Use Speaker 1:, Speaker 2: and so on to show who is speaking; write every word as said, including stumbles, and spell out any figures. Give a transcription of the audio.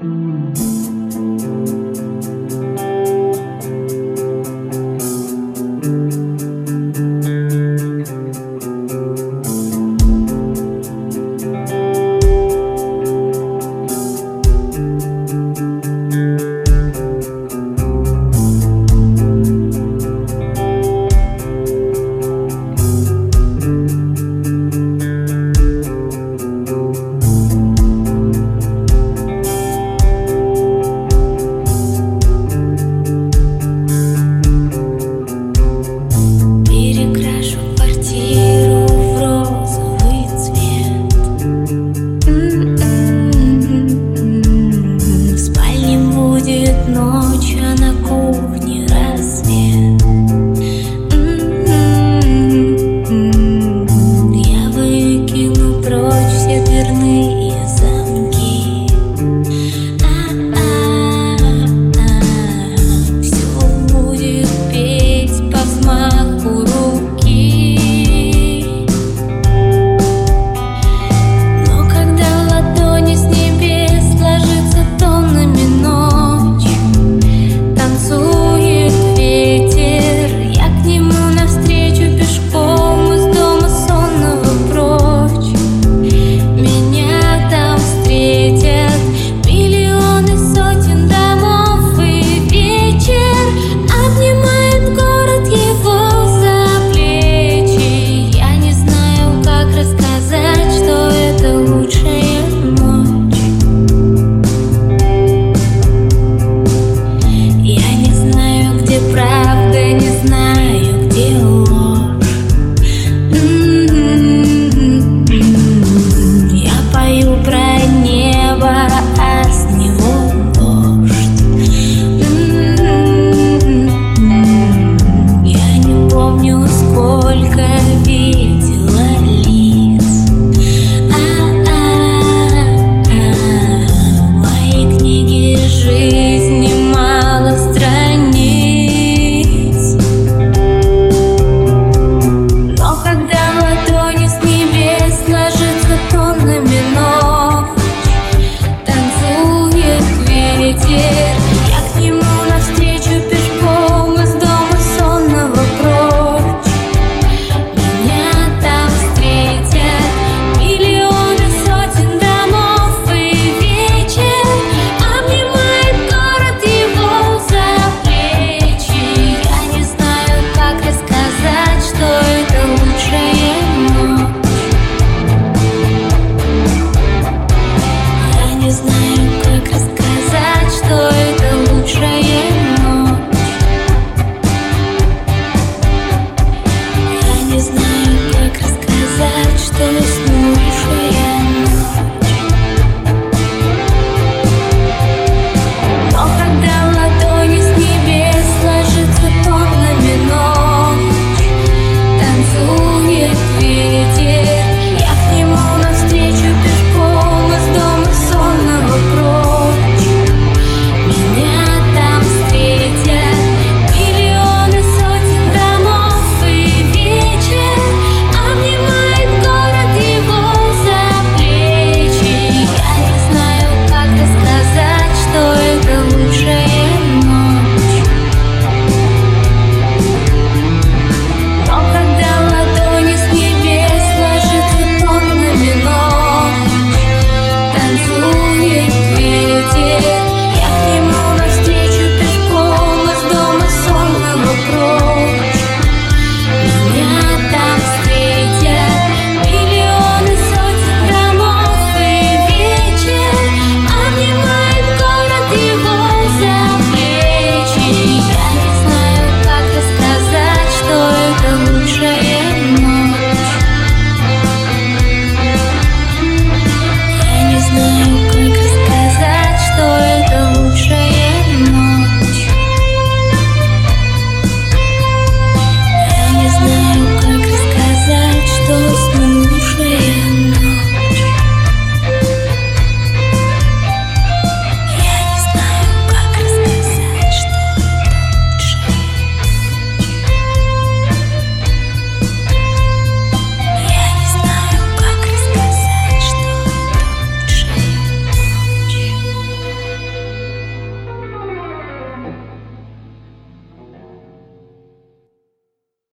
Speaker 1: Ночь, а на кухне рассвет. М-м-м. Я выкину прочь все дверные замки. А-а-а. Все будет петь по взмаху руки. Но когда в ладони с небес ложится тоннами ночь, танцует ветер, я к нему навстречу пешком из дома сонного прочь. Меня там встретят миллионы сотен домов, и вечер обнимает город его за плечи. Я не знаю, как рассказать, что это лучшая ночь. Я не знаю, где правда, не знаю, где ложь. М-м-м. Я пою про небо, а с него дождь. М-м-м. Я не помню, сколько видела лиц. А-а-а. В моей книге жизни мало страниц. Но когда в ладони с небес ложится тоннами ночь, танцует ветер, я к нему навстречу пешком из дома сонного прочь. Меня там встретят миллионы сотен домов, и вечер обнимает город его за плечи. Я не знаю, как рассказать, что это лучшая ночь. Я не знаю, как рассказать, что это лучшая ночь. Я не знаю, как рассказать, что